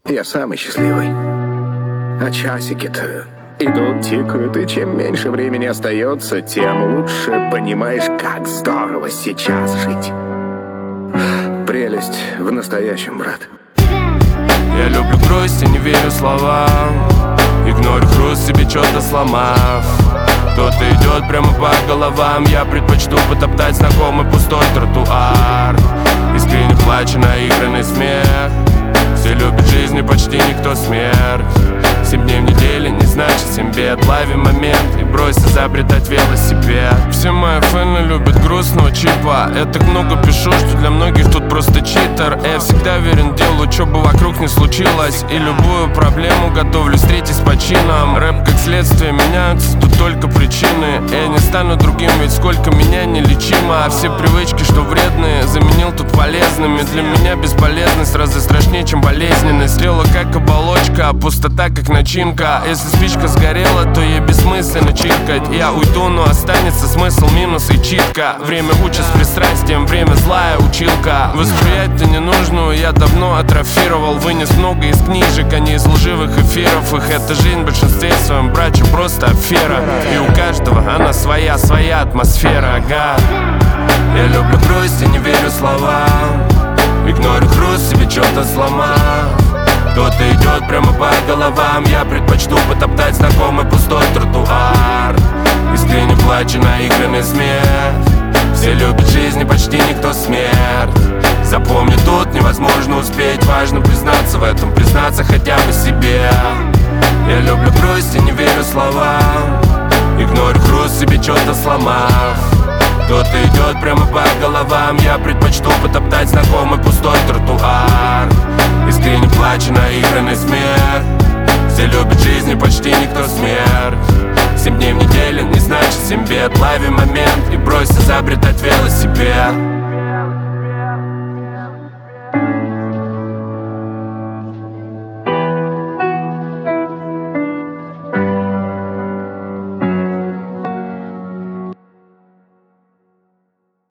Я самый счастливый. А часики-то идут, тикают, и чем меньше времени остается, тем лучше понимаешь, как здорово сейчас жить. Прелесть в настоящем, брат. Я люблю грусть и не верю словам. Игнорю хруст, себе что-то сломав. Кто-то идет прямо по головам. Я предпочту потоптать знакомый пустой тротуар. Искренне плачу, наигранный смех. Все любят жизнь и почти никто смерть. 7 дней в неделю не значит 7 бед. Ловим момент и брось изобретать велосипед. Все мои фэны любят грустного чипа. Я так много пишу, что для многих тут просто читер. Я всегда верен делу, что бы вокруг не случилось. И любую проблему готовлю встретить с почином. Рэп как следствие, меняются тут только причины. Я не стану другим, ведь сколько меня нелечимо. А все привычки, что вредные, заменил тут полезными. Для меня бесполезность разве страшнее, чем болезненность. Тело как оболочка, а пустота как начинка. Если спичка сгорела, то ей бессмысленно чиркать. Я уйду, но останется смысл, минус и читка. Время учит с пристрастием, время злая училка. Восприять-то ненужную я давно атрофировал. Вынес много из книжек, а не из лживых эфиров. Их эта жизнь в большинстве своем, братья, просто афера. И у каждого она своя атмосфера, ага. Я люблю грусть и не верю словам. Игнорю хруст, себе что-то сломав. Кто-то идет прямо по головам. Я предпочту потоптать знакомый пустой тротуар. Искренне плачу, наигранный смех. Все любят жизнь и почти никто смерть. Запомни, тут невозможно успеть. Важно признаться в этом, признаться хотя бы себе. Я люблю грусть и не верю словам. Игнорю хруст, себе что-то сломав. Кто-то идет прямо по головам. Я предпочту потоптать знакомый пустой тротуар. Искренне плачу, наигранный смех. Все любят жизнь и почти никто смерть. 7 дней в неделю не значит 7 бед. Лови момент и брось изобретать велосипед.